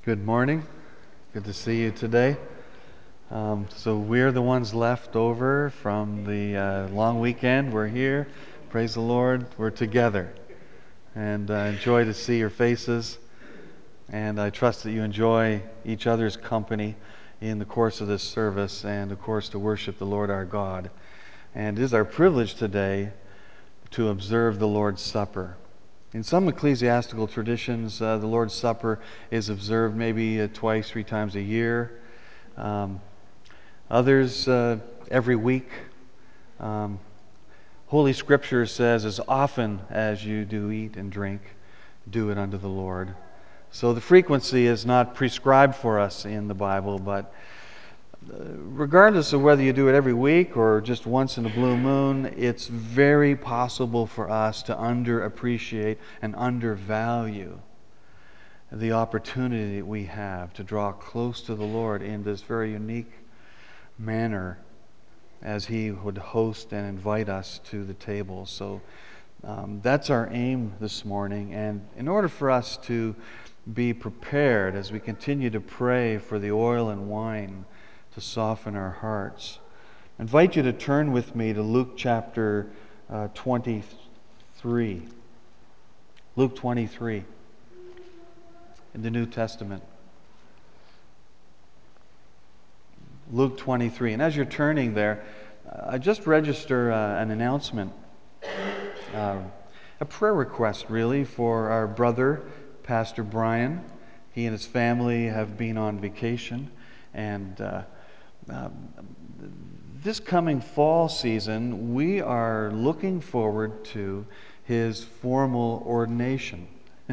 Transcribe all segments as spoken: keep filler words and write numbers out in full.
Good morning. Good to see you today. Um, so we're the ones left over from the uh, long weekend. We're here. Praise the Lord. We're together. And I uh, enjoy to see your faces. And I trust that you enjoy each other's company in the course of this service and, of course, to worship the Lord our God. And it is our privilege today to observe the Lord's Supper. In some ecclesiastical traditions, uh, the Lord's Supper is observed maybe uh, twice, three times a year. Um, others, uh, every week. Um, Holy Scripture says, as often as you do eat and drink, do it unto the Lord. So the frequency is not prescribed for us in the Bible, but regardless of whether you do it every week or just once in a blue moon, it's very possible for us to underappreciate and undervalue the opportunity that we have to draw close to the Lord in this very unique manner as He would host and invite us to the table. So um, that's our aim this morning. And in order for us to be prepared as we continue to pray for the oil and wine to soften our hearts, I invite you to turn with me to Luke chapter uh, twenty-three. Luke twenty-three in the New Testament. Luke twenty-three. And as you're turning there, uh, I just register uh, an announcement, uh, a prayer request really for our brother, Pastor Brian. He and his family have been on vacation, and uh, um, this coming fall season, we are looking forward to his formal ordination.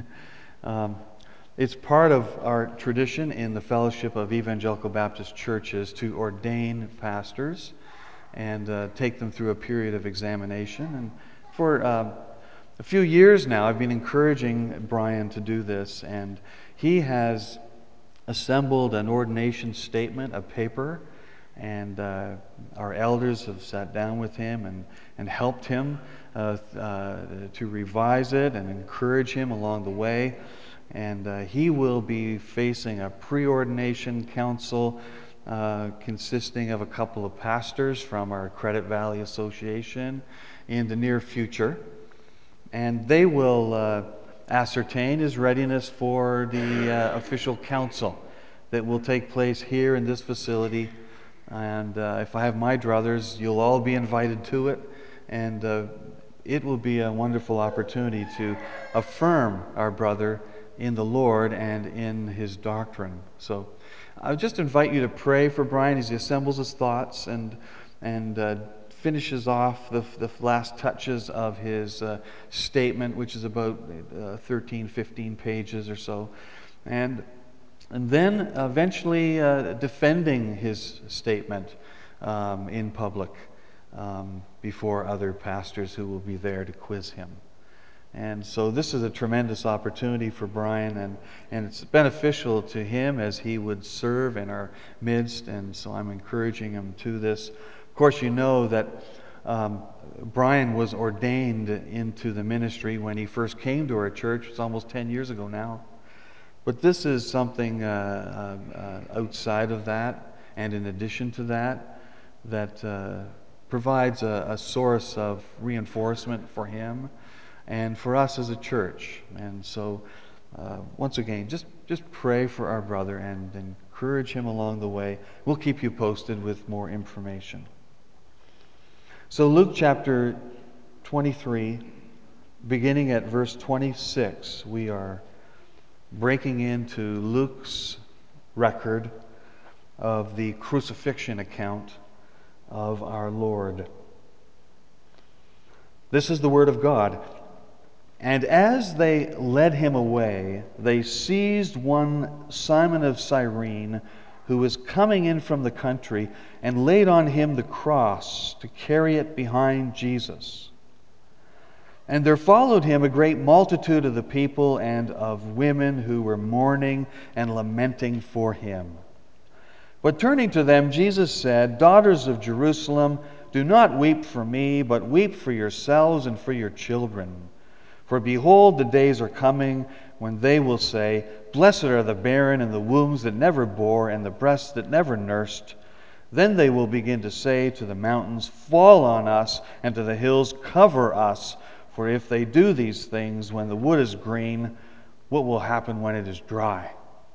um, It's part of our tradition in the Fellowship of Evangelical Baptist Churches to ordain pastors and uh, take them through a period of examination. And for uh, a few years now, I've been encouraging Brian to do this, and he has assembled an ordination statement, a paper, and uh, our elders have sat down with him and, and helped him uh, uh, to revise it and encourage him along the way. And uh, he will be facing a preordination council uh, consisting of a couple of pastors from our Credit Valley Association in the near future. And they will uh, ascertain his readiness for the uh, official council that will take place here in this facility. And uh, if I have my druthers, you'll all be invited to it. And uh, it will be a wonderful opportunity to affirm our brother in the Lord and in his doctrine. So I just invite you to pray for Brian as he assembles his thoughts and and uh, finishes off the, the last touches of his uh, statement, which is about uh, thirteen, fifteen pages or so. And and then eventually uh, defending his statement um, in public um, before other pastors who will be there to quiz him. And so this is a tremendous opportunity for Brian, and, and it's beneficial to him as he would serve in our midst, and so I'm encouraging him to this. Of course, you know that um, Brian was ordained into the ministry when he first came to our church. It's almost ten years ago now. But this is something uh, uh, outside of that, and in addition to that, that uh, provides a, a source of reinforcement for him and for us as a church. And so, uh, once again, just, just pray for our brother and encourage him along the way. We'll keep you posted with more information. So Luke chapter twenty-three, beginning at verse twenty-six, we are breaking into Luke's record of the crucifixion account of our Lord. This is the word of God. And as they led him away, they seized one Simon of Cyrene, who was coming in from the country, and laid on him the cross to carry it behind Jesus. And there followed him a great multitude of the people and of women who were mourning and lamenting for him. But turning to them, Jesus said, "Daughters of Jerusalem, do not weep for me, but weep for yourselves and for your children. For behold, the days are coming when they will say, Blessed are the barren and the wombs that never bore and the breasts that never nursed. Then they will begin to say to the mountains, fall on us, and to the hills, cover us. For if they do these things when the wood is green, what will happen when it is dry?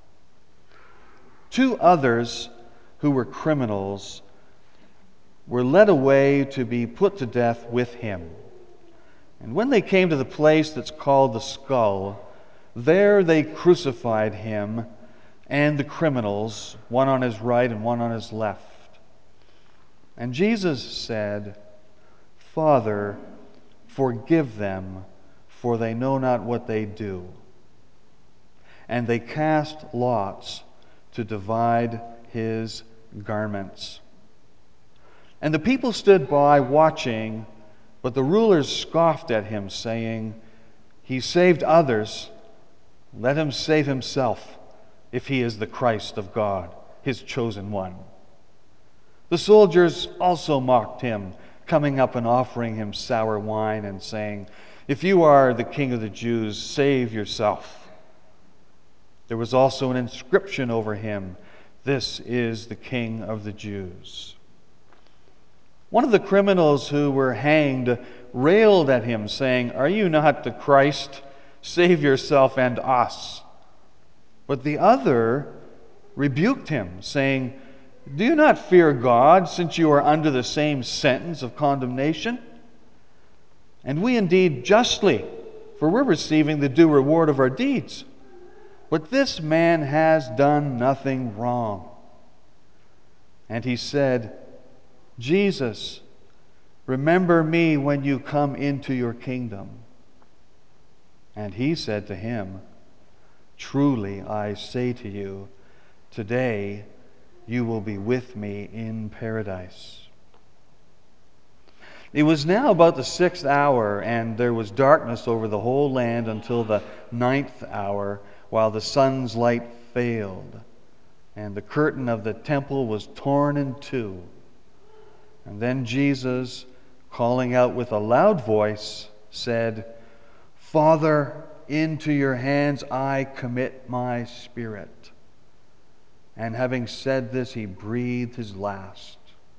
Two others who were criminals were led away to be put to death with him. And when they came to the place that's called the Skull, there they crucified him and the criminals, one on his right and one on his left. And Jesus said, Father, forgive them, for they know not what they do. And they cast lots to divide his garments. And the people stood by watching, but the rulers scoffed at him, saying, He saved others. Let him save himself, if he is the Christ of God, his chosen one. The soldiers also mocked him, coming up and offering him sour wine and saying, If you are the King of the Jews, save yourself. There was also an inscription over him, This is the King of the Jews. One of the criminals who were hanged railed at him, saying, Are you not the Christ? Save yourself and us. But the other rebuked him, saying, Do you not fear God, since you are under the same sentence of condemnation? And we indeed justly, for we're receiving the due reward of our deeds. But this man has done nothing wrong. And he said, Jesus, remember me when you come into your kingdom. And he said to him, Truly I say to you, today you will be with me in paradise. It was now about the sixth hour, and there was darkness over the whole land until the ninth hour, while the sun's light failed, and the curtain of the temple was torn in two. And then Jesus, calling out with a loud voice, said, Father, into your hands I commit my spirit. And having said this, he breathed his last.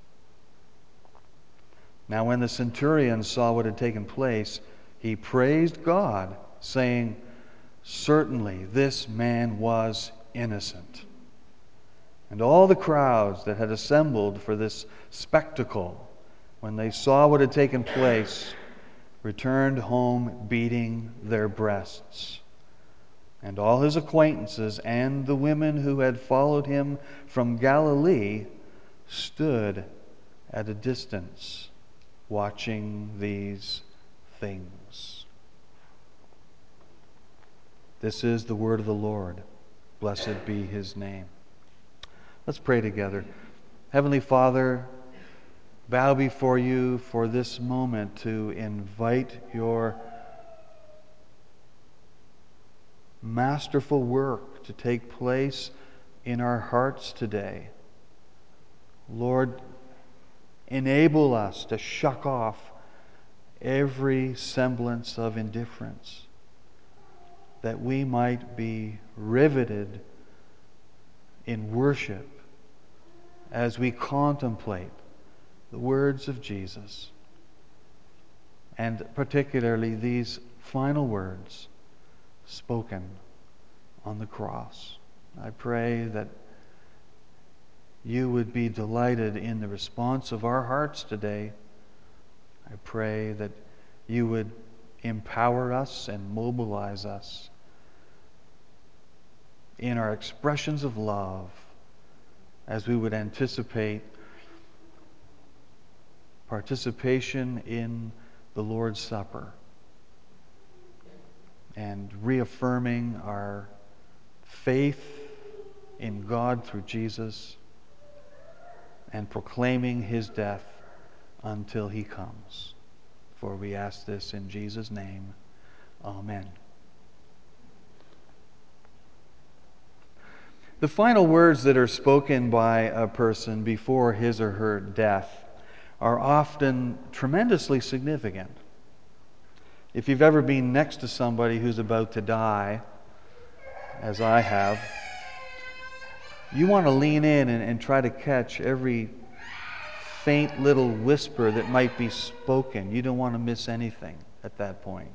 Now when the centurion saw what had taken place, he praised God, saying, Certainly this man was innocent. And all the crowds that had assembled for this spectacle, when they saw what had taken place, returned home beating their breasts. And all his acquaintances and the women who had followed him from Galilee stood at a distance, watching these things. This is the word of the Lord. Blessed be his name. Let's pray together. Heavenly Father, bow before you for this moment to invite your masterful work to take place in our hearts today. Lord, enable us to shuck off every semblance of indifference, that we might be riveted in worship as we contemplate the words of Jesus, and particularly these final words spoken on the cross. I pray that you would be delighted in the response of our hearts today. I pray that you would empower us and mobilize us in our expressions of love as we would anticipate participation in the Lord's Supper and reaffirming our faith in God through Jesus and proclaiming his death until he comes. For we ask this in Jesus' name. Amen. The final words that are spoken by a person before his or her death are often tremendously significant. If you've ever been next to somebody who's about to die, as I have, you want to lean in and, and try to catch every faint little whisper that might be spoken. You don't want to miss anything at that point.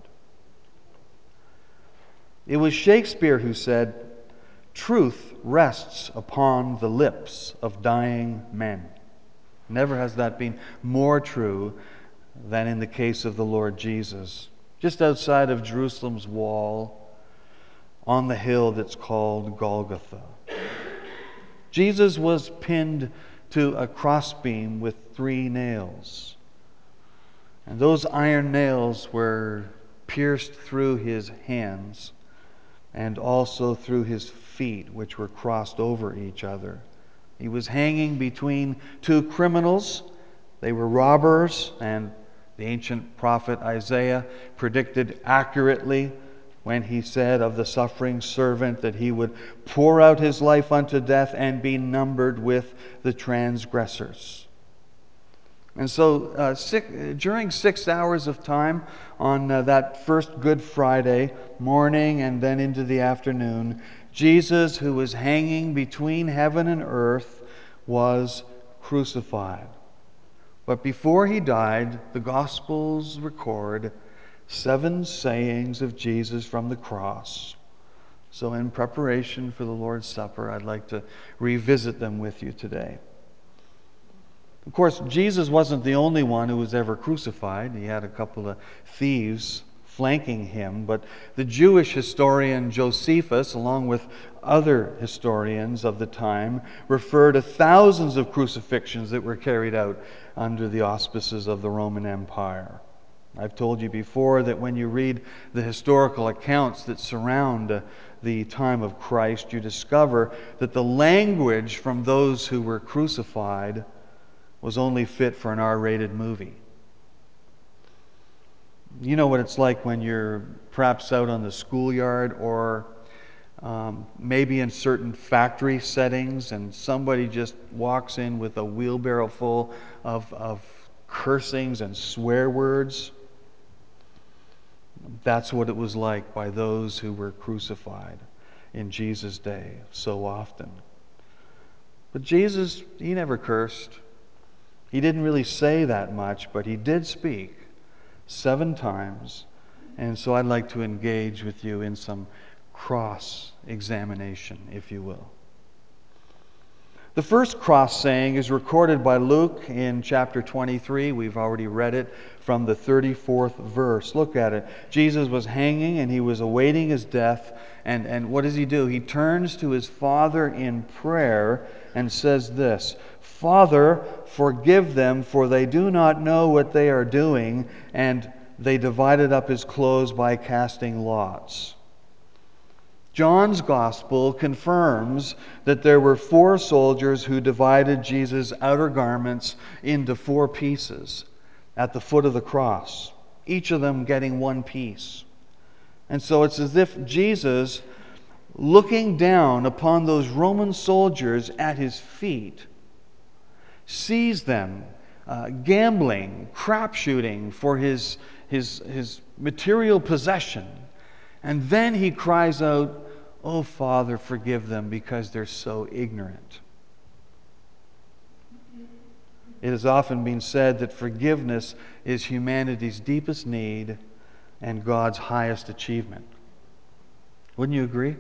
It was Shakespeare who said, "Truth rests upon the lips of dying men." Never has that been more true than in the case of the Lord Jesus. Just outside of Jerusalem's wall, on the hill that's called Golgotha, Jesus was pinned to a crossbeam with three nails. And those iron nails were pierced through his hands and also through his feet, which were crossed over each other. He was hanging between two criminals. They were robbers, and the ancient prophet Isaiah predicted accurately when he said of the suffering servant that he would pour out his life unto death and be numbered with the transgressors. And so uh, six, during six hours of time on uh, that first Good Friday morning and then into the afternoon, Jesus, who was hanging between heaven and earth, was crucified. But before he died, the Gospels record seven sayings of Jesus from the cross. So in preparation for the Lord's Supper, I'd like to revisit them with you today. Of course, Jesus wasn't the only one who was ever crucified. He had a couple of thieves flanking him, but the Jewish historian Josephus, along with other historians of the time, refer to thousands of crucifixions that were carried out under the auspices of the Roman Empire. I've told you before that when you read the historical accounts that surround uh, the time of Christ, you discover that the language from those who were crucified was only fit for an R-rated movie. You know what it's like when you're perhaps out on the schoolyard or um, maybe in certain factory settings and somebody just walks in with a wheelbarrow full of, of cursings and swear words. That's what it was like by those who were crucified in Jesus' day so often. But Jesus, he never cursed. He didn't really say that much, but he did speak seven times. And so I'd like to engage with you in some cross-examination, if you will. The first cross saying is recorded by Luke in chapter twenty-three. We've already read it from the thirty-fourth verse. Look at it. Jesus was hanging and he was awaiting his death. And, and what does he do? He turns to his Father in prayer and says this, "Father, forgive them, for they do not know what they are doing." And they divided up his clothes by casting lots. John's Gospel confirms that there were four soldiers who divided Jesus' outer garments into four pieces at the foot of the cross, each of them getting one piece. And so it's as if Jesus, looking down upon those Roman soldiers at his feet, sees them uh, gambling, crap shooting for his, his, his material possession. And then he cries out, "Oh, Father, forgive them because they're so ignorant." It has often been said that forgiveness is humanity's deepest need and God's highest achievement. Wouldn't you agree?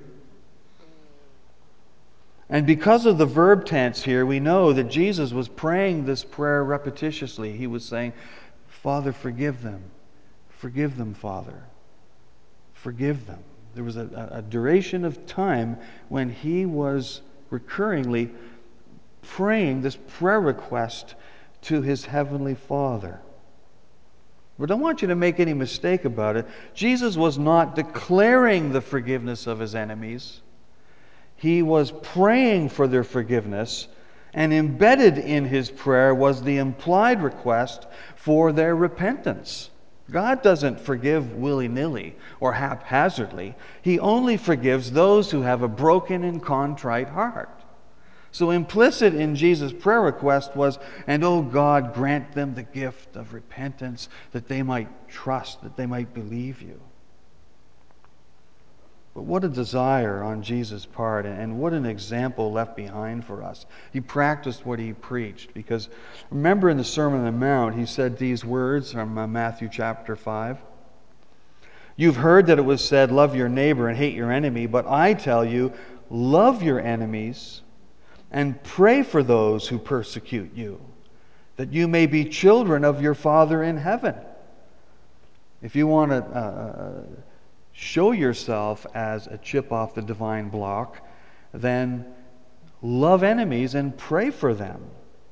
And because of the verb tense here, we know that Jesus was praying this prayer repetitiously. He was saying, "Father, forgive them. Forgive them, Father. Forgive them." There was a, a duration of time when he was recurringly praying this prayer request to his heavenly Father. But don't want you to make any mistake about it. Jesus was not declaring the forgiveness of his enemies. He was praying for their forgiveness, and embedded in his prayer was the implied request for their repentance. God doesn't forgive willy-nilly or haphazardly. He only forgives those who have a broken and contrite heart. So implicit in Jesus' prayer request was, "And oh God, grant them the gift of repentance that they might trust, that they might believe you." But what a desire on Jesus' part, and what an example left behind for us. He practiced what he preached, because remember in the Sermon on the Mount, he said these words from uh, Matthew chapter five. You've heard that it was said, love your neighbor and hate your enemy, but I tell you, love your enemies and pray for those who persecute you, that you may be children of your Father in heaven. If you want to uh, show yourself as a chip off the divine block, then love enemies and pray for them.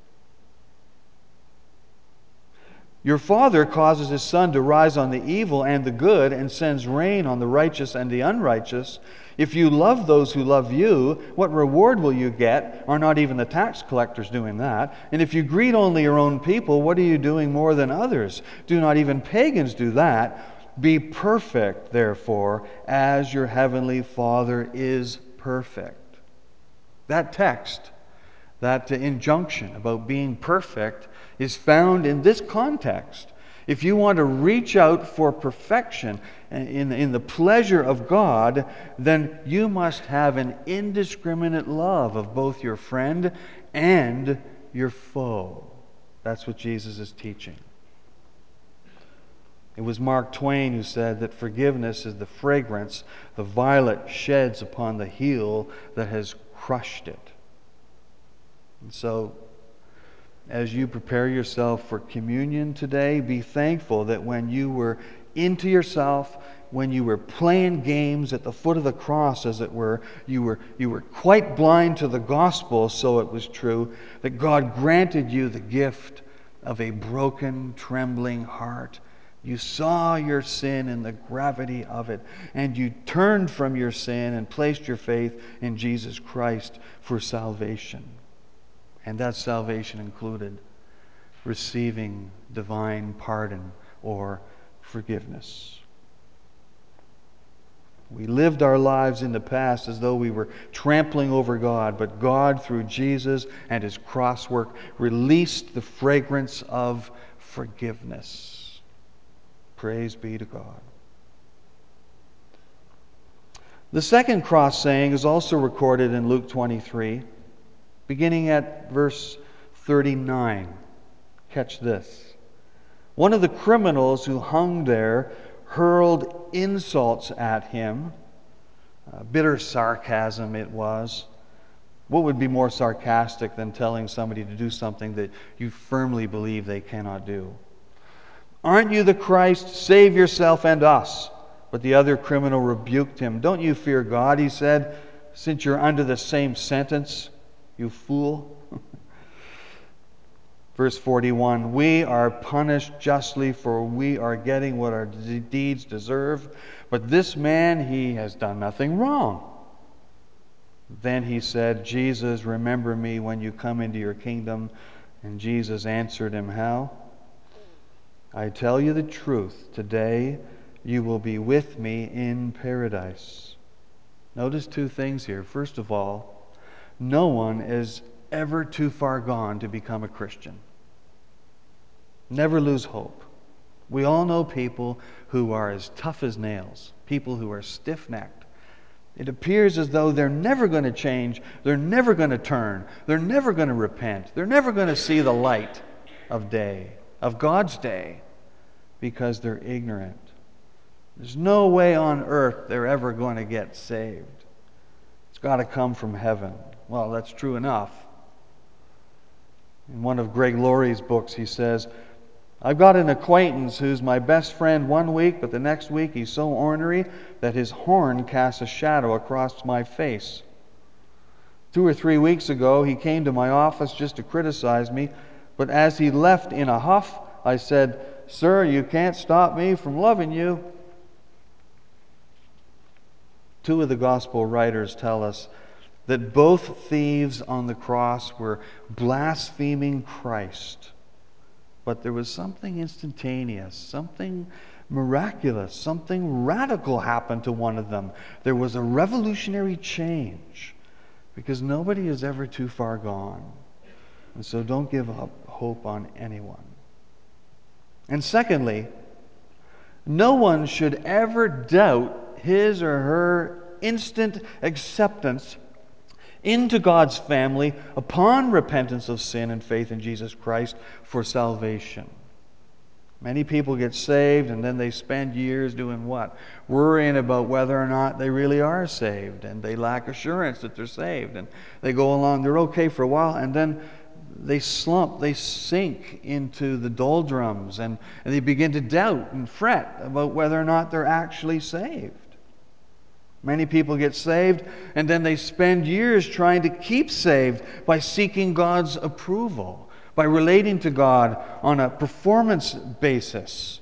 Your Father causes His sun to rise on the evil and the good and sends rain on the righteous and the unrighteous. If you love those who love you, what reward will you get? Are not even the tax collectors doing that? And if you greet only your own people, what are you doing more than others? Do not even pagans do that? Be perfect, therefore, as your heavenly Father is perfect. That text, that injunction about being perfect, is found in this context. If you want to reach out for perfection in, in the pleasure of God, then you must have an indiscriminate love of both your friend and your foe. That's what Jesus is teaching. It was Mark Twain who said that forgiveness is the fragrance the violet sheds upon the heel that has crushed it. And so, as you prepare yourself for communion today, be thankful that when you were into yourself, when you were playing games at the foot of the cross, as it were, you were, you were quite blind to the gospel, so it was true, that God granted you the gift of a broken, trembling heart. You saw your sin and the gravity of it, and you turned from your sin and placed your faith in Jesus Christ for salvation. And that salvation included receiving divine pardon or forgiveness. We lived our lives in the past as though we were trampling over God, but God, through Jesus and His cross work, released the fragrance of forgiveness. Praise be to God. The second cross saying is also recorded in Luke twenty-three, beginning at verse thirty-nine. Catch this. One of the criminals who hung there hurled insults at him. Uh, bitter sarcasm it was. What would be more sarcastic than telling somebody to do something that you firmly believe they cannot do? Aren't you the Christ? Save yourself and us. But the other criminal rebuked him. Don't you fear God, he said, since you're under the same sentence, you fool. Verse forty-one, we are punished justly, for we are getting what our deeds deserve. But this man, he has done nothing wrong. Then he said, Jesus, remember me when you come into your kingdom. And Jesus answered him, how? I tell you the truth, today you will be with me in paradise. Notice two things here. First of all, no one is ever too far gone to become a Christian. Never lose hope. We all know people who are as tough as nails, people who are stiff-necked. It appears as though they're never going to change, they're never going to turn, they're never going to repent, they're never going to see the light of day, of God's day, because they're ignorant. There's no way on earth they're ever going to get saved. It's got to come from heaven. Well, that's true enough. In one of Greg Laurie's books, he says, I've got an acquaintance who's my best friend one week, but the next week he's so ornery that his horn casts a shadow across my face. Two or three weeks ago, he came to my office just to criticize me, but as he left in a huff, I said, Sir, you can't stop me from loving you. Two of the gospel writers tell us that both thieves on the cross were blaspheming Christ. But there was something instantaneous, something miraculous, something radical happened to one of them. There was a revolutionary change, because nobody is ever too far gone. And so don't give up hope on anyone. And secondly, no one should ever doubt his or her instant acceptance into God's family upon repentance of sin and faith in Jesus Christ for salvation. Many people get saved and then they spend years doing what? Worrying about whether or not they really are saved, and they lack assurance that they're saved, and they go along, they're okay for a while, and then they slump, they sink into the doldrums, and, and they begin to doubt and fret about whether or not they're actually saved. Many people get saved and then they spend years trying to keep saved by seeking God's approval, by relating to God on a performance basis.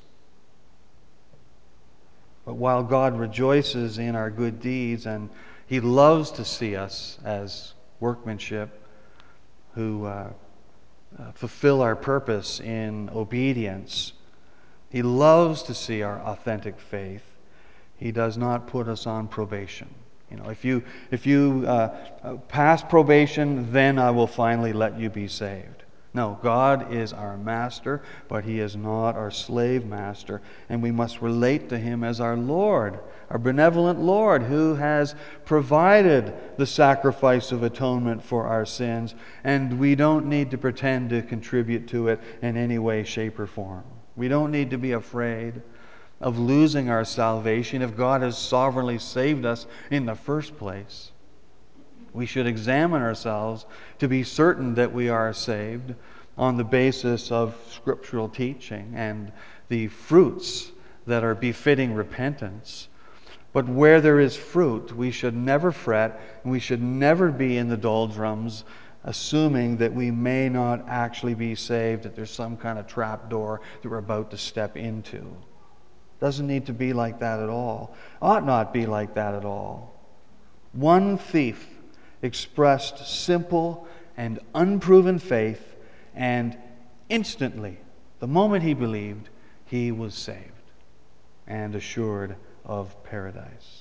But while God rejoices in our good deeds and He loves to see us as workmanship who uh, uh, fulfill our purpose in obedience, He loves to see our authentic faith. He does not put us on probation. You know, if you if you uh, pass probation, then I will finally let you be saved. No, God is our master, but He is not our slave master, and we must relate to Him as our Lord, our benevolent Lord, who has provided the sacrifice of atonement for our sins, and we don't need to pretend to contribute to it in any way, shape, or form. We don't need to be afraid of losing our salvation if God has sovereignly saved us in the first place. We should examine ourselves to be certain that we are saved on the basis of scriptural teaching and the fruits that are befitting repentance. But where there is fruit, we should never fret, and we should never be in the doldrums assuming that we may not actually be saved, that there's some kind of trap door that we're about to step into. Doesn't need to be like that at all. Ought not be like that at all. One thief expressed simple and unproven faith, and instantly, the moment he believed, he was saved and assured of paradise.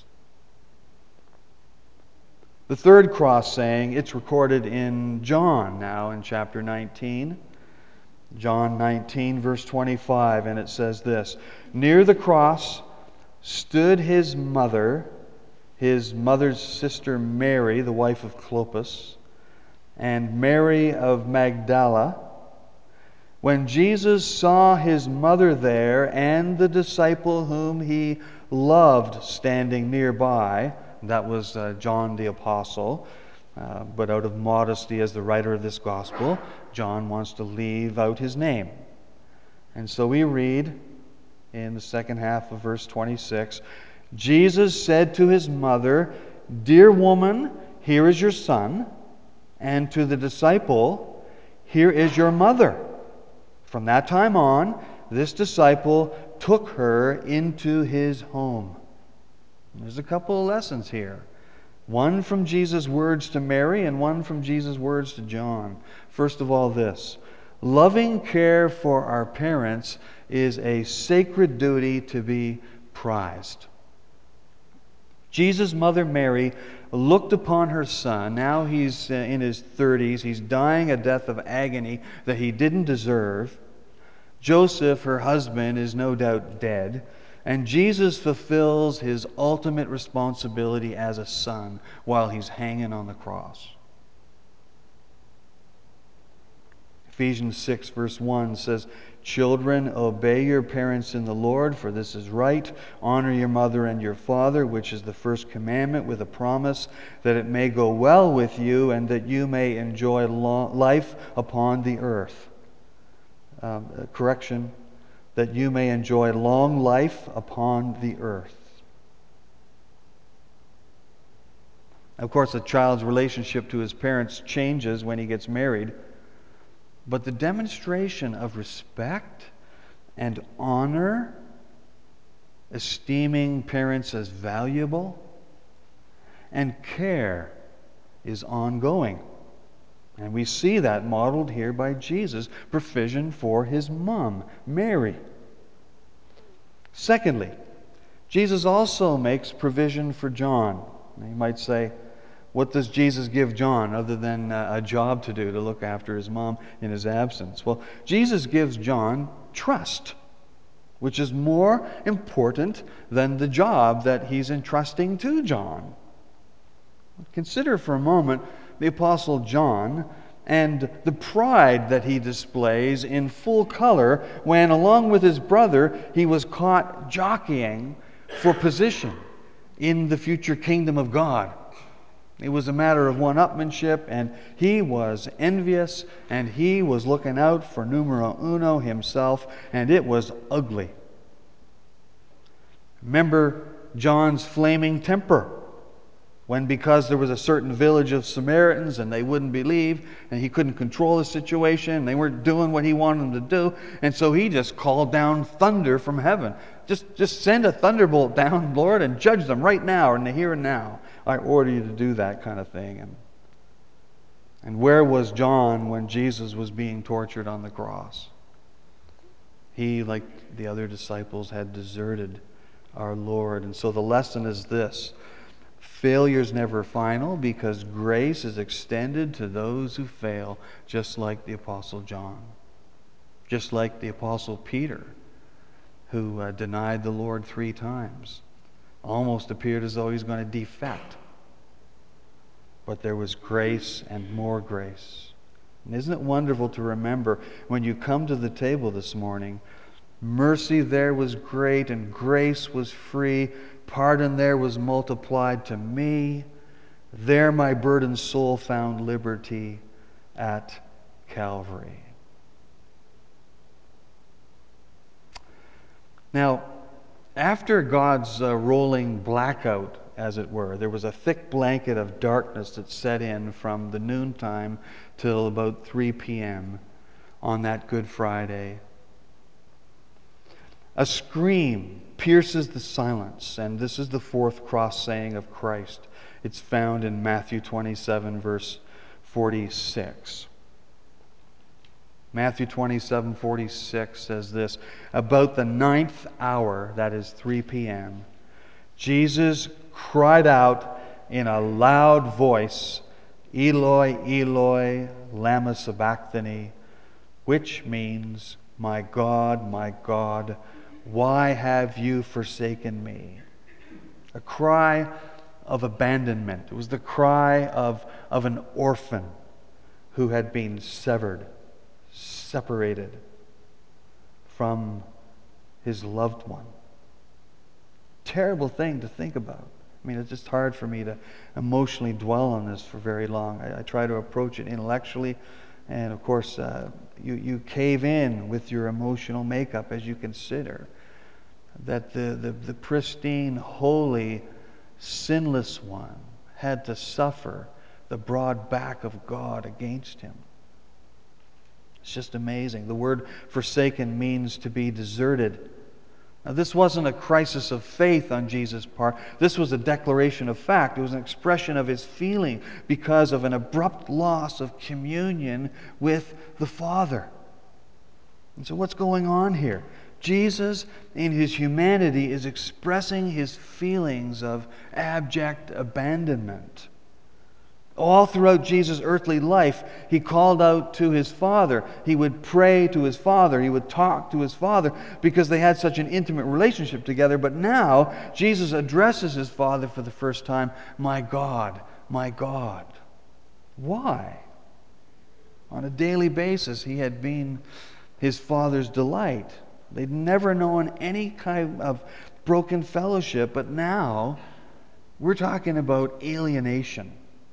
The third cross saying, it's recorded in John now in chapter nineteen. John nineteen, verse twenty-five, and it says this: "Near the cross stood his mother, his mother's sister Mary, the wife of Clopas, and Mary of Magdala. When Jesus saw his mother there and the disciple whom he loved standing nearby," that was uh, John the Apostle, uh, but out of modesty as the writer of this gospel, John wants to leave out his name. And so we read in the second half of verse twenty-six, "Jesus said to his mother, 'Dear woman, here is your son,' and to the disciple, 'Here is your mother.' From that time on, this disciple took her into his home." There's a couple of lessons here. One from Jesus' words to Mary and one from Jesus' words to John. First of all, this: loving care for our parents is a sacred duty to be prized. Jesus' mother Mary looked upon her son. Now he's in his thirties. He's dying a death of agony that he didn't deserve. Joseph, her husband, is no doubt dead. And Jesus fulfills his ultimate responsibility as a son while he's hanging on the cross. Ephesians six, verse one says, "Children, obey your parents in the Lord, for this is right. Honor your mother and your father, which is the first commandment, with a promise that it may go well with you and that you may enjoy life upon the earth." Um, correction, that you may enjoy long life upon the earth. Of course, a child's relationship to his parents changes when he gets married, but the demonstration of respect and honor, esteeming parents as valuable, and care is ongoing. And we see that modeled here by Jesus' provision for his mom, Mary. Secondly, Jesus also makes provision for John. Now, you might say, what does Jesus give John other than a job to do to look after his mom in his absence? Well, Jesus gives John trust, which is more important than the job that he's entrusting to John. Consider for a moment the Apostle John and the pride that he displays in full color when, along with his brother, he was caught jockeying for position in the future kingdom of God. It was a matter of one-upmanship, and he was envious, and he was looking out for numero uno himself, and it was ugly. Remember John's flaming temper, when because there was a certain village of Samaritans and they wouldn't believe, and he couldn't control the situation, and they weren't doing what he wanted them to do, and so he just called down thunder from heaven. Just, just send a thunderbolt down, Lord, and judge them right now, in the here and now. I order you to do that kind of thing. And, and where was John when Jesus was being tortured on the cross? He, like the other disciples, had deserted our Lord. And so the lesson is this: failure is never final, because grace is extended to those who fail, just like the Apostle John, just like the Apostle Peter, who uh, denied the Lord three times. Almost appeared as though he was going to defect. But there was grace and more grace. And isn't it wonderful to remember, when you come to the table this morning, mercy there was great and grace was free. Pardon there was multiplied to me. There my burdened soul found liberty at Calvary. Now, after God's uh, rolling blackout, as it were, there was a thick blanket of darkness that set in from the noontime till about three p.m. on that Good Friday. A scream pierces the silence, and this is the fourth cross saying of Christ. It's found in Matthew twenty-seven, verse forty-six. Matthew twenty-seven, forty-six says this: about the ninth hour, that is three p.m., Jesus cried out in a loud voice, Eloi, Eloi, lama sabachthani, which means, my God, my God, why have you forsaken me? A cry of abandonment. It was the cry of, of an orphan who had been severed, separated from his loved one. Terrible thing to think about. I mean, it's just hard for me to emotionally dwell on this for very long. I, I try to approach it intellectually, and of course, uh, you, you cave in with your emotional makeup as you consider that the, the, the pristine, holy, sinless one had to suffer the broad back of God against him. It's just amazing. The word forsaken means to be deserted. Now, this wasn't a crisis of faith on Jesus' part. This was a declaration of fact. It was an expression of his feeling because of an abrupt loss of communion with the Father. And so what's going on here? Jesus, in his humanity, is expressing his feelings of abject abandonment. All throughout Jesus' earthly life, he called out to his Father. He would pray to his Father. He would talk to his Father because they had such an intimate relationship together. But now, Jesus addresses his Father for the first time, my God, my God. Why? On a daily basis, he had been his Father's delight. They'd never known any kind of broken fellowship, but now we're talking about alienation.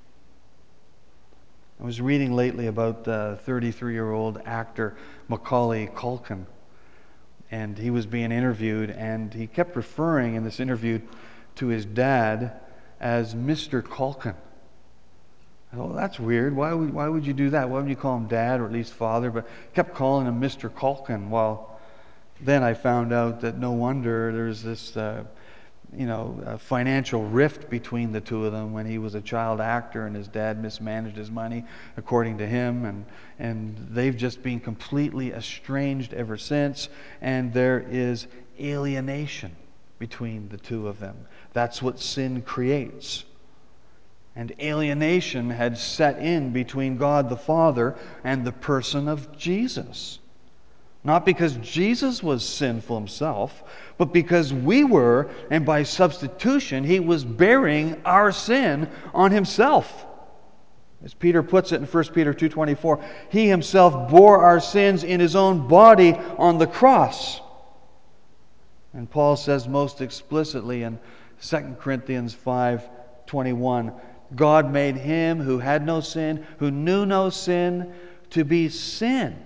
I was reading lately about the thirty-three-year-old actor Macaulay Culkin, and he was being interviewed, and he kept referring in this interview to his dad as Mister Culkin. I thought, well, that's weird. Why would, why would you do that? Why wouldn't you call him Dad or at least Father? But kept calling him Mister Culkin. Well, then I found out that no wonder there's this uh, you know, a financial rift between the two of them when he was a child actor and his dad mismanaged his money, according to him, and and they've just been completely estranged ever since, and there is alienation between the two of them. That's what sin creates. And alienation had set in between God the Father and the person of Jesus. Not because Jesus was sinful himself, but because we were, and by substitution, he was bearing our sin on himself. As Peter puts it in First Peter two twenty-four, he himself bore our sins in his own body on the cross. And Paul says most explicitly in Second Corinthians five twenty-one, God made him who had no sin, who knew no sin, to be sin,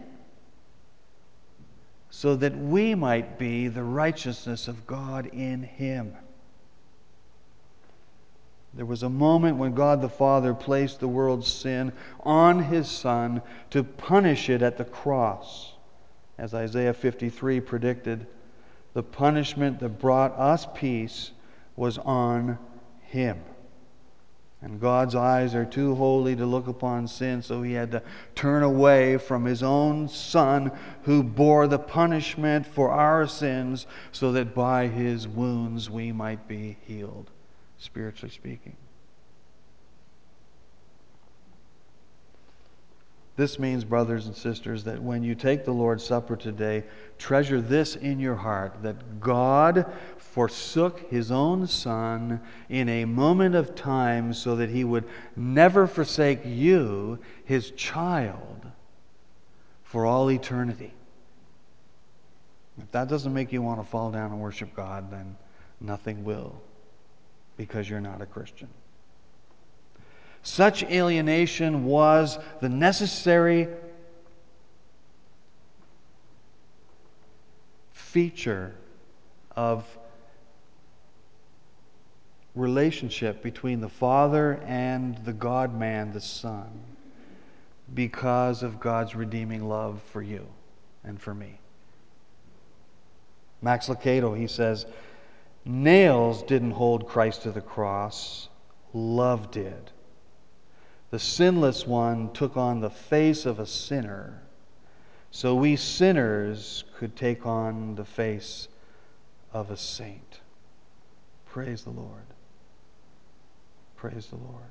so that we might be the righteousness of God in him. There was a moment when God the Father placed the world's sin on his Son to punish it at the cross. As Isaiah fifty-three predicted, the punishment that brought us peace was on him. And God's eyes are too holy to look upon sin, so he had to turn away from his own Son who bore the punishment for our sins so that by his wounds we might be healed, spiritually speaking. This means, brothers and sisters, that when you take the Lord's Supper today, treasure this in your heart, that God forsook his own Son in a moment of time so that he would never forsake you, his child, for all eternity. If that doesn't make you want to fall down and worship God, then nothing will, because you're not a Christian. Such alienation was the necessary feature of relationship between the Father and the God-man, the Son, because of God's redeeming love for you and for me. Max Lucado, he says, nails didn't hold Christ to the cross, love did. The sinless one took on the face of a sinner, so we sinners could take on the face of a saint. Praise the Lord. Praise the Lord.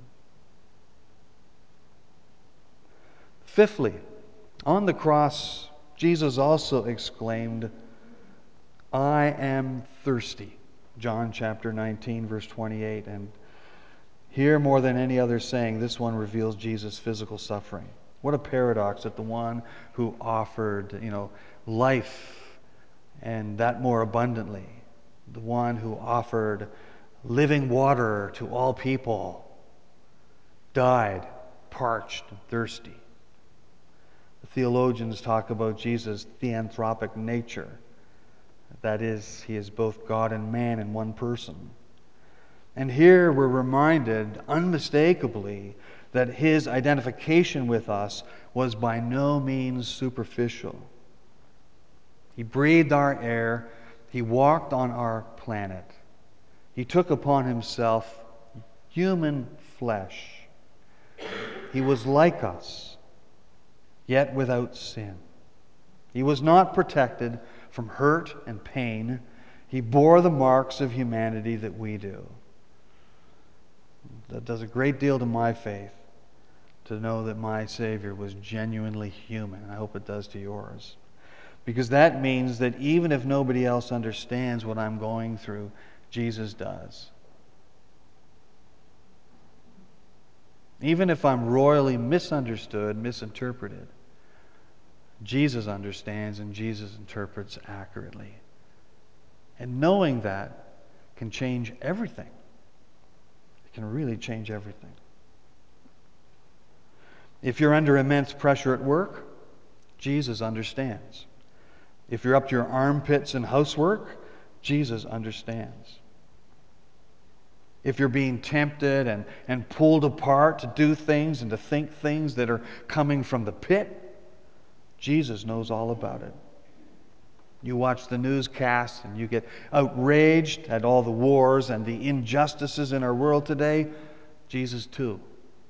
Fifthly, on the cross, Jesus also exclaimed, I am thirsty. John chapter nineteen, verse twenty-eight. And here, more than any other saying, this one reveals Jesus' physical suffering. What a paradox that the one who offered, you know, life and that more abundantly, the one who offered living water to all people, died parched and thirsty. The theologians talk about Jesus' theanthropic nature. That is, he is both God and man in one person. And here we're reminded unmistakably that his identification with us was by no means superficial. He breathed our air. He walked on our planet. He took upon himself human flesh. He was like us, yet without sin. He was not protected from hurt and pain. He bore the marks of humanity that we do. That does a great deal to my faith, to know that my Savior was genuinely human. I hope it does to yours. Because that means that even if nobody else understands what I'm going through, Jesus does. Even if I'm royally misunderstood, misinterpreted, Jesus understands and Jesus interprets accurately. And knowing that can change everything. It can really change everything. If you're under immense pressure at work, Jesus understands. If you're up to your armpits in housework, Jesus understands. If you're being tempted and, and pulled apart to do things and to think things that are coming from the pit, Jesus knows all about it. You watch the newscasts and you get outraged at all the wars and the injustices in our world today. Jesus too.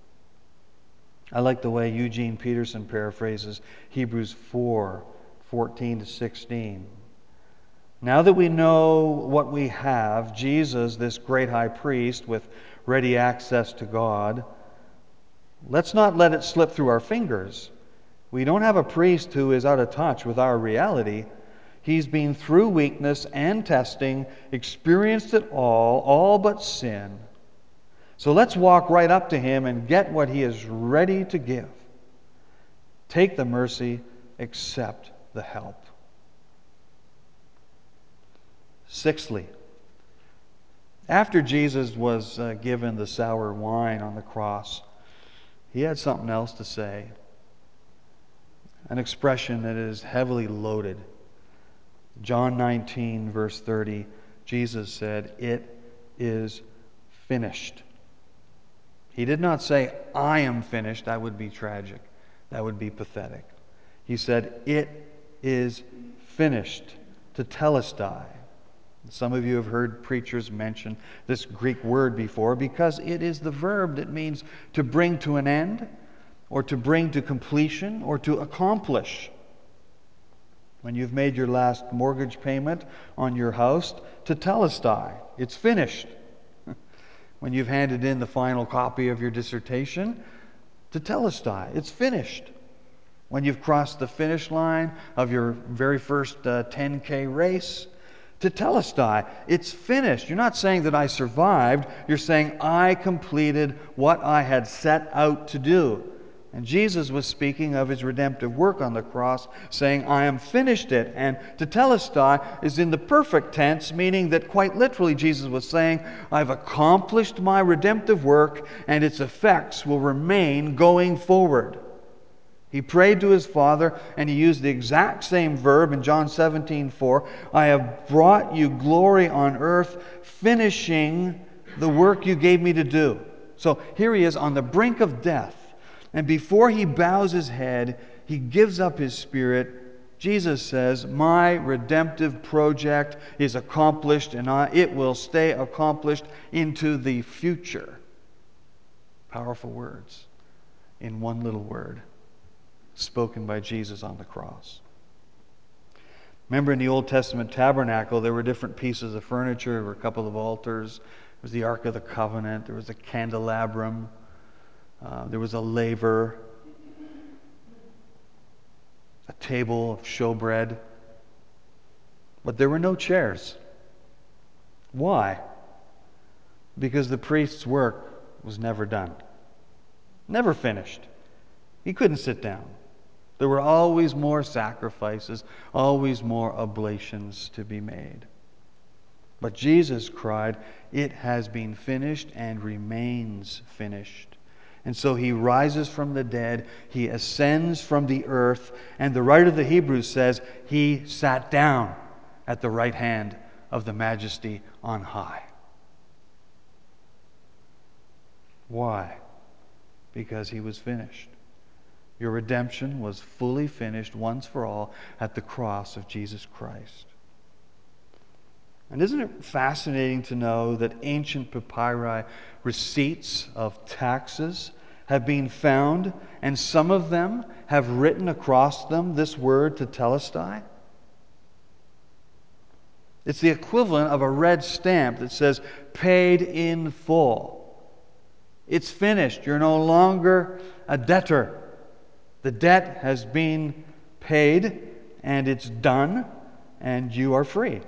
I like the way Eugene Peterson paraphrases Hebrews four, fourteen to sixteen. Now that we know what we have, Jesus, this great high priest with ready access to God, let's not let it slip through our fingers We don't have a priest who is out of touch with our reality. He's been through weakness and testing, experienced it all, all but sin. So let's walk right up to him and get what he is ready to give. Take the mercy, accept the help. Sixthly, after Jesus was uh, given the sour wine on the cross, he had something else to say. An expression that is heavily loaded. John nineteen, verse thirty, Jesus said, "It is finished." He did not say, "I am finished." That would be tragic. That would be pathetic. He said, "It is finished," tetelestai. Some of you have heard preachers mention this Greek word before because it is the verb that means to bring to an end, or to bring to completion, or to accomplish. When you've made your last mortgage payment on your house, tetelestai, it's finished. When you've handed in the final copy of your dissertation, tetelestai, it's finished. When you've crossed the finish line of your very first uh, ten K race, tetelestai, it's finished. You're not saying that I survived. You're saying I completed what I had set out to do. And Jesus was speaking of his redemptive work on the cross, saying, "I am finished it." And tetelestai is in the perfect tense, meaning that quite literally Jesus was saying, I've accomplished my redemptive work, and its effects will remain going forward. He prayed to his Father, and he used the exact same verb in John seventeen four. "I have brought you glory on earth, finishing the work you gave me to do." So here he is on the brink of death. And before he bows his head, he gives up his spirit. Jesus says, my redemptive project is accomplished, and I, it will stay accomplished into the future. Powerful words in one little word, spoken by Jesus on the cross. Remember, in the Old Testament tabernacle, there were different pieces of furniture. There were a couple of altars. There was the Ark of the Covenant. There was a candelabrum. Uh, there was a laver, a table of showbread, but there were no chairs. Why? Because the priest's work was never done, never finished. He couldn't sit down. There were always more sacrifices, always more oblations to be made. But Jesus cried, "It has been finished and remains finished." And so he rises from the dead, he ascends from the earth, and the writer of the Hebrews says he sat down at the right hand of the Majesty on high. Why? Because he was finished. Your redemption was fully finished once for all at the cross of Jesus Christ. And isn't it fascinating to know that ancient papyri, receipts of taxes, have been found, and some of them have written across them this word tetelestai? It's the equivalent of a red stamp that says, paid in full. It's finished. You're no longer a debtor. The debt has been paid, and it's done, and you are free.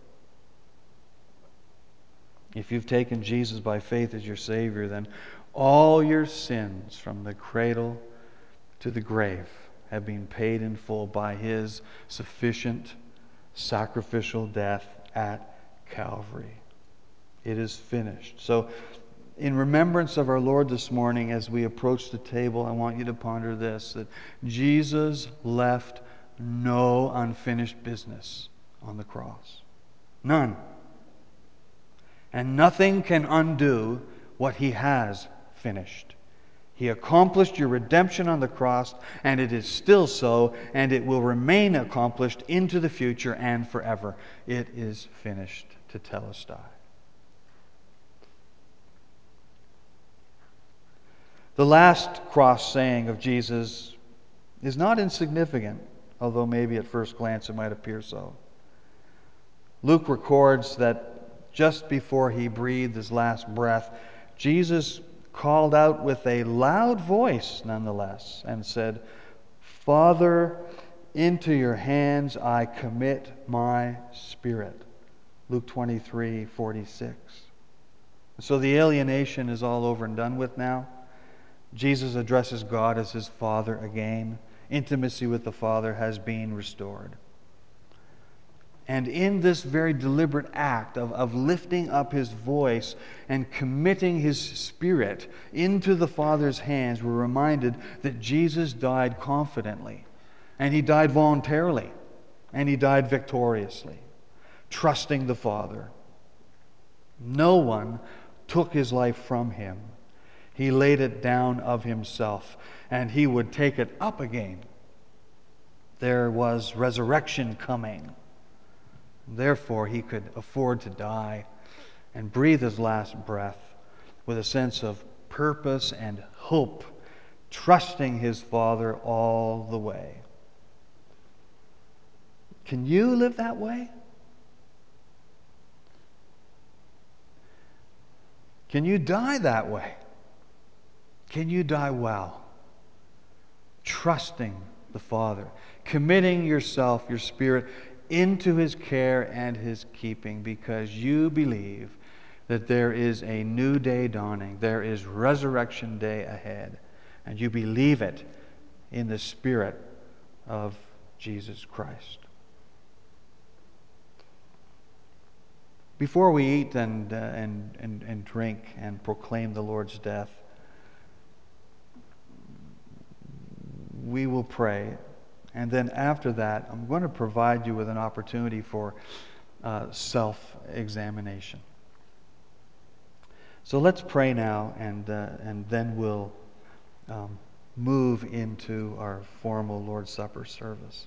If you've taken Jesus by faith as your Savior, then all your sins from the cradle to the grave have been paid in full by His sufficient sacrificial death at Calvary. It is finished. So, in remembrance of our Lord this morning, as we approach the table, I want you to ponder this, that Jesus left no unfinished business on the cross. None. And nothing can undo what He has finished. He accomplished your redemption on the cross, and it is still so, and it will remain accomplished into the future and forever. It is finished, tetelestai. The last cross saying of Jesus is not insignificant, although maybe at first glance it might appear so. Luke records that just before He breathed His last breath, Jesus called out with a loud voice, nonetheless, and said, Father, into your hands I commit my spirit. Luke twenty-three forty-six. So the alienation is all over and done with now. Jesus addresses God as his Father again. Intimacy with the Father has been restored. And in this very deliberate act of, of lifting up his voice and committing his spirit into the Father's hands, we're reminded that Jesus died confidently. And he died voluntarily. And he died victoriously, trusting the Father. No one took his life from him. He laid it down of himself, and he would take it up again. There was resurrection coming. Therefore, he could afford to die and breathe his last breath with a sense of purpose and hope, trusting his Father all the way. Can you live that way? Can you die that way? Can you die well? Trusting the Father, committing yourself, your spirit, into his care and his keeping, because you believe that there is a new day dawning, there is resurrection day ahead, and you believe it in the Spirit of Jesus Christ. Before we eat and, uh, and, and, and drink and proclaim the Lord's death, we will pray. And then after that, I'm going to provide you with an opportunity for uh, self-examination. So let's pray now, and, uh, and then we'll um, move into our formal Lord's Supper service.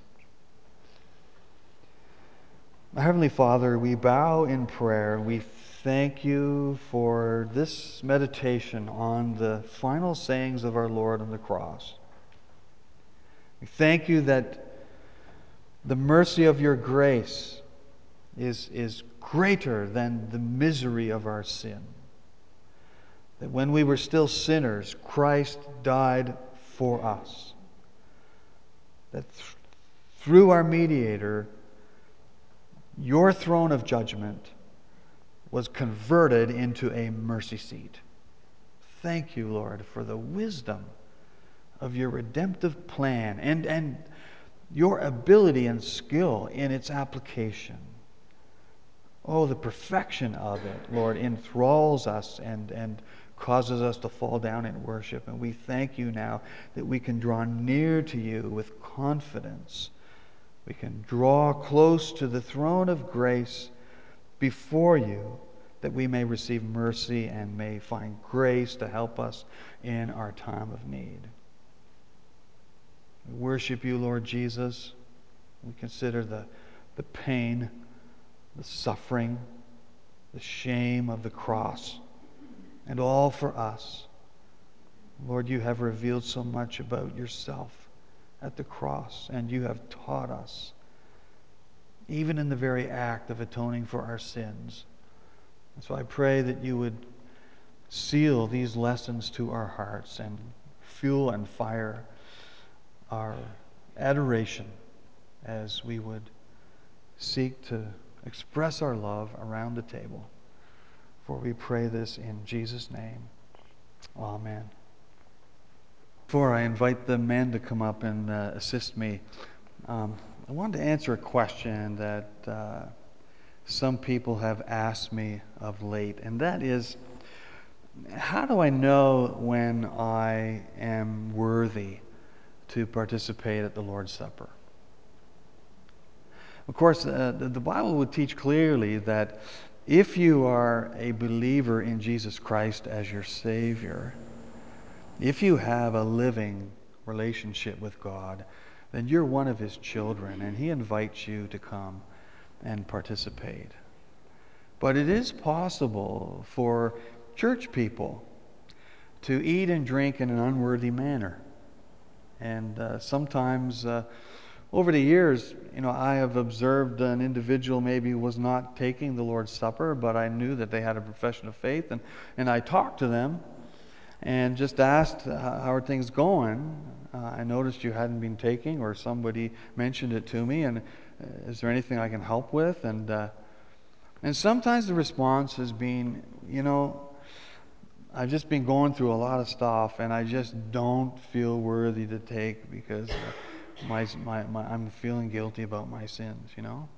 Heavenly Father, we bow in prayer. We thank you for this meditation on the final sayings of our Lord on the cross. We thank you that the mercy of your grace is, is greater than the misery of our sin. That when we were still sinners, Christ died for us. That th- through our mediator, your throne of judgment was converted into a mercy seat. Thank you, Lord, for the wisdom of your redemptive plan and, and your ability and skill in its application. Oh, the perfection of it, Lord, enthralls us and, and causes us to fall down in worship. And we thank you now that we can draw near to you with confidence. We can draw close to the throne of grace before you, that we may receive mercy and may find grace to help us in our time of need. We worship you, Lord Jesus. We consider the, the pain, the suffering, the shame of the cross, and all for us. Lord, you have revealed so much about yourself at the cross, and you have taught us, even in the very act of atoning for our sins. And so I pray that you would seal these lessons to our hearts and fuel and fire our adoration as we would seek to express our love around the table. For we pray this in Jesus' name. Amen. Before I invite the men to come up and uh, assist me, um, I wanted to answer a question that uh, some people have asked me of late, and that is, how do I know when I am worthy to participate at the Lord's Supper? Of course, uh, the, the Bible would teach clearly that if you are a believer in Jesus Christ as your Savior, if you have a living relationship with God, then you're one of His children, and He invites you to come and participate. But it is possible for church people to eat and drink in an unworthy manner. And uh, sometimes, uh, over the years, you know, I have observed an individual maybe was not taking the Lord's Supper, but I knew that they had a profession of faith, and, and I talked to them and just asked, how are things going? Uh, I noticed you hadn't been taking, or somebody mentioned it to me, and uh, is there anything I can help with? And uh, and sometimes the response has been, you know, I've just been going through a lot of stuff, and I just don't feel worthy to take because uh, my, my, my I'm feeling guilty about my sins, you know.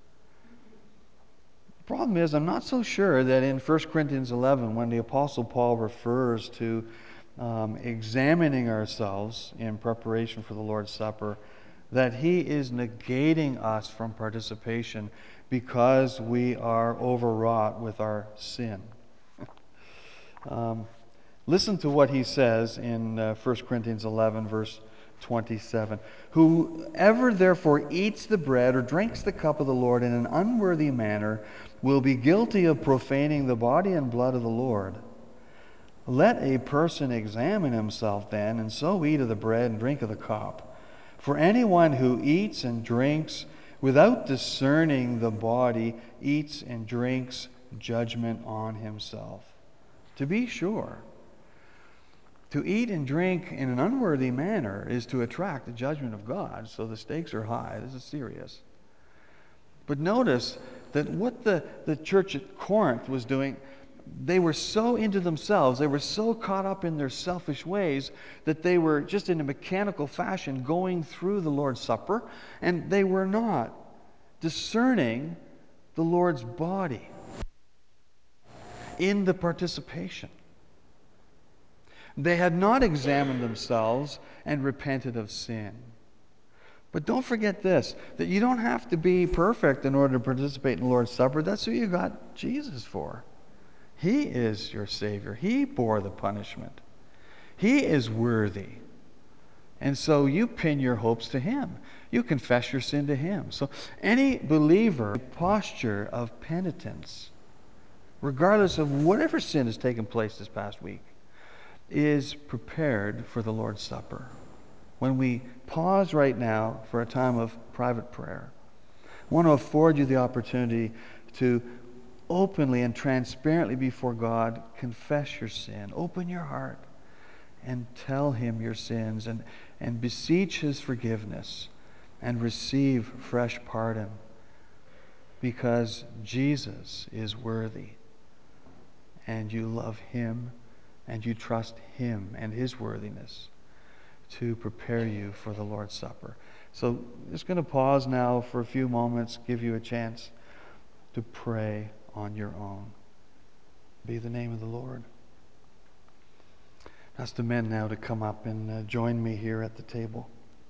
The problem is, I'm not so sure that in First Corinthians eleven, when the Apostle Paul refers to um, examining ourselves in preparation for the Lord's Supper, that he is negating us from participation because we are overwrought with our sin. Um, listen to what he says in uh, First Corinthians eleven, verse twenty-seven. Whoever therefore eats the bread or drinks the cup of the Lord in an unworthy manner will be guilty of profaning the body and blood of the Lord. Let a person examine himself then, and so eat of the bread and drink of the cup. For anyone who eats and drinks without discerning the body eats and drinks judgment on himself. To be sure, to eat and drink in an unworthy manner is to attract the judgment of God, so the stakes are high. This is serious. But notice that what the, the church at Corinth was doing, they were so into themselves, they were so caught up in their selfish ways that they were just in a mechanical fashion going through the Lord's Supper, and they were not discerning the Lord's body in the participation. They had not examined themselves and repented of sin. But don't forget this, that you don't have to be perfect in order to participate in the Lord's Supper. That's who you got Jesus for. He is your Savior. He bore the punishment. He is worthy. And so you pin your hopes to Him. You confess your sin to Him. So any believer, posture of penitence, regardless of whatever sin has taken place this past week, is prepared for the Lord's Supper. When we pause right now for a time of private prayer, I want to afford you the opportunity to openly and transparently before God confess your sin. Open your heart and tell Him your sins, and, and beseech His forgiveness and receive fresh pardon, because Jesus is worthy and you love Him and you trust Him and His worthiness to prepare you for the Lord's Supper. So I'm just going to pause now for a few moments, give you a chance to pray on your own. Be the name of the Lord. Ask the men now to come up and uh, join me here at the table.